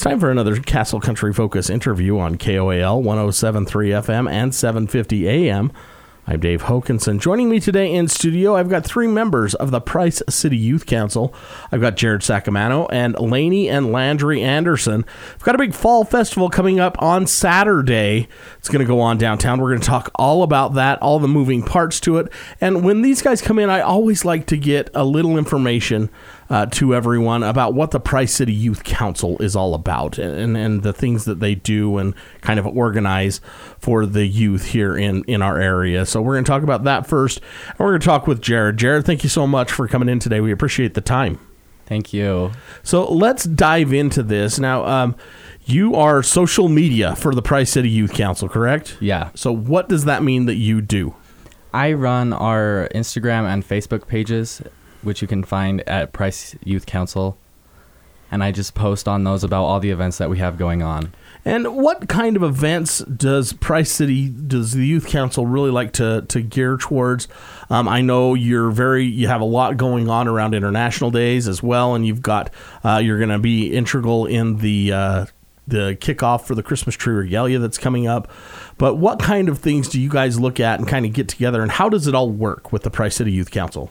time for another Castle Country Focus interview on KOAL 107.3 FM and 750 AM. I'm Dave Hokanson. Joining me today in studio, I've got three members of the Price City Youth Council. I've got Jared Sacamano and Lainey and Landry Anderson. We've got a big fall festival coming up on Saturday. It's going to go on downtown. We're going to talk all about that, all the moving parts to it. And when these guys come in, I always like to get a little information to everyone about what the Price City Youth Council is all about and the things that they do and kind of organize for the youth here in our area. So we're going to talk about that first. And we're going to talk with Jared. Jared, thank you so much for coming in today. We appreciate the time. Thank you. So let's dive into this. Now, you are social media for the Price City Youth Council, correct? Yeah. So what does that mean that you do? I run our Instagram and Facebook pages, which you can find at Price Youth Council. And I just post on those about all the events that we have going on. And what kind of events does the Youth Council really like to gear towards? I know you have a lot going on around International Days as well, and you've got you're going to be integral in the kickoff for the Christmas tree regalia that's coming up. But what kind of things do you guys look at and kind of get together, and how does it all work with the Price City Youth Council?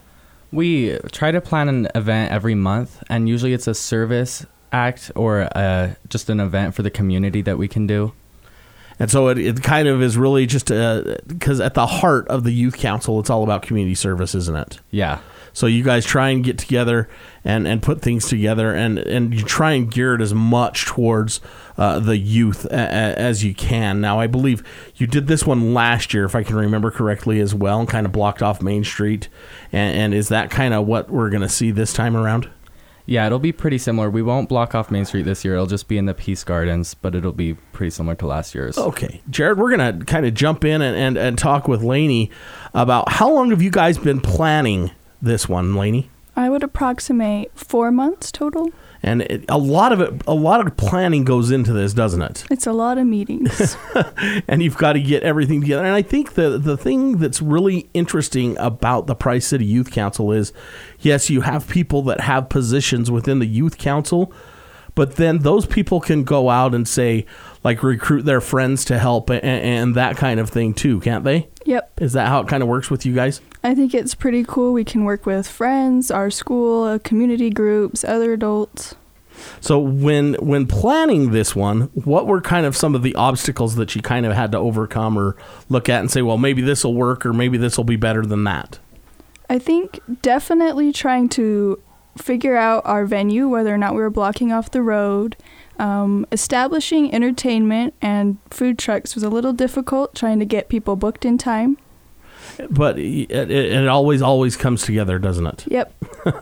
We try to plan an event every month, and usually it's a service act or just an event for the community that we can do. And so it kind of is really just because at the heart of the Youth Council, it's all about community service, isn't it? Yeah. So you guys try and get together and put things together, and you try and gear it as much towards the youth as you can. Now, I believe you did this one last year, if I can remember correctly, as well, and kind of blocked off Main Street. And is that kind of what we're going to see this time around? Yeah, it'll be pretty similar. We won't block off Main Street this year. It'll just be in the Peace Gardens, but it'll be pretty similar to last year's. Okay. Jared, we're going to kind of jump in and talk with Lainey about how long have you guys been planning this one, Lainey? I would approximate 4 months total. And a lot of planning goes into this, doesn't it? It's a lot of meetings. And you've got to get everything together. And I think the thing that's really interesting about the Price City Youth Council is, yes, you have people that have positions within the Youth Council, but then those people can go out and say, like, recruit their friends to help and that kind of thing too, can't they? Yep. Is that how it kind of works with you guys? I think it's pretty cool. We can work with friends, our school, community groups, other adults. So when planning this one, what were kind of some of the obstacles that you kind of had to overcome or look at and say, well, maybe this will work or maybe this will be better than that? I think definitely trying to figure out our venue, whether or not we were blocking off the road. Establishing entertainment and food trucks was a little difficult, trying to get people booked in time. But it always comes together, doesn't it? Yep.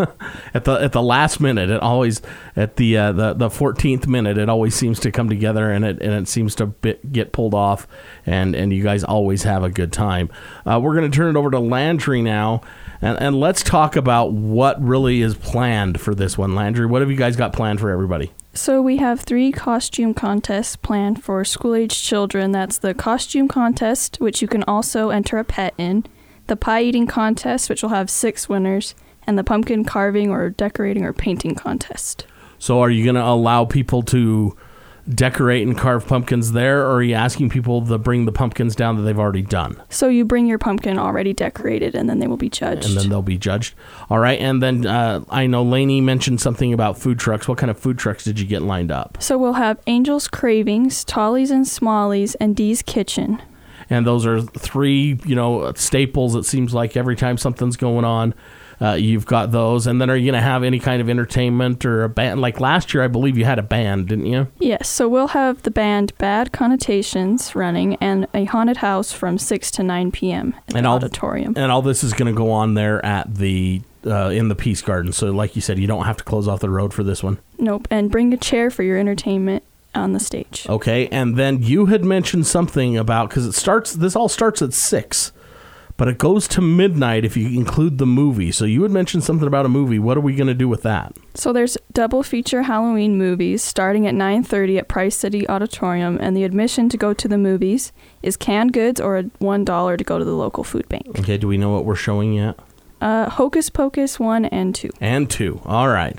At the last minute, it always at the 14th minute, it always seems to come together, and it seems to get pulled off, and you guys always have a good time. We're going to turn it over to Landry now, and let's talk about what really is planned for this one. Landry, what have you guys got planned for everybody? So we have 3 costume contests planned for school-age children. That's the costume contest, which you can also enter a pet in, the pie-eating contest, which will have 6 winners, and the pumpkin carving or decorating or painting contest. So are you going to allow people to decorate and carve pumpkins there, or are you asking people to bring the pumpkins down that they've already done? So you bring your pumpkin already decorated, and then they will be judged. And then they'll be judged. All right, and then I know Lainey mentioned something about food trucks. What kind of food trucks did you get lined up? So we'll have Angel's Cravings, Tollies and Smallies, and Dee's Kitchen. And those are 3, staples, it seems like, every time something's going on. You've got those. And then are you going to have any kind of entertainment or a band? Like last year, I believe you had a band, didn't you? Yes. So we'll have the band Bad Connotations running and a haunted house from 6 to 9 p.m. in the auditorium. And all this is going to go on there at the in the Peace Garden. So like you said, you don't have to close off the road for this one. Nope. And bring a chair for your entertainment on the stage. Okay. And then you had mentioned something about, because this all starts at 6. But it goes to midnight if you include the movie. So you had mentioned something about a movie. What are we going to do with that? So there's double feature Halloween movies starting at 9:30 at Price City Auditorium. And the admission to go to the movies is canned goods or $1 to go to the local food bank. Okay, do we know what we're showing yet? Hocus Pocus 1 and 2. And 2. All right.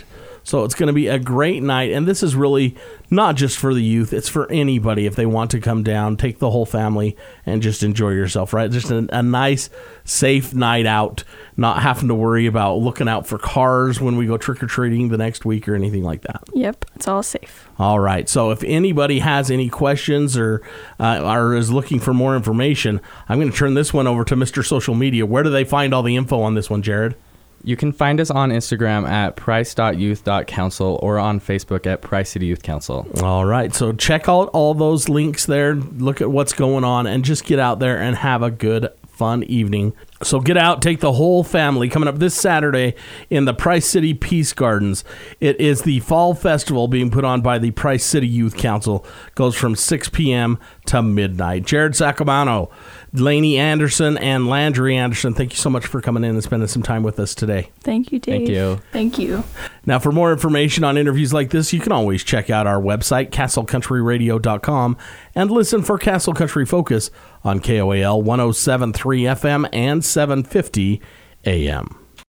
So it's going to be a great night. And this is really not just for the youth. It's for anybody if they want to come down, take the whole family, and just enjoy yourself, right? Just a nice, safe night out, not having to worry about looking out for cars when we go trick-or-treating the next week or anything like that. Yep, it's all safe. All right. So if anybody has any questions or is looking for more information, I'm going to turn this one over to Mr. Social Media. Where do they find all the info on this one, Jared? You can find us on Instagram at price.youth.council or on Facebook at Price City Youth Council. All right. So check out all those links there. Look at what's going on and just get out there and have a good, fun evening. So get out, take the whole family. Coming up this Saturday in the Price City Peace Gardens. It is the Fall Festival being put on by the Price City Youth Council. Goes from 6 p.m. to midnight. Jared Sacamano, Lainey Anderson, and Landry Anderson, thank you so much for coming in and spending some time with us today. Thank you, Dave. Thank you. Thank you. Now, for more information on interviews like this, you can always check out our website, castlecountryradio.com, and listen for Castle Country Focus on KOAL 107.3 FM and 750 AM.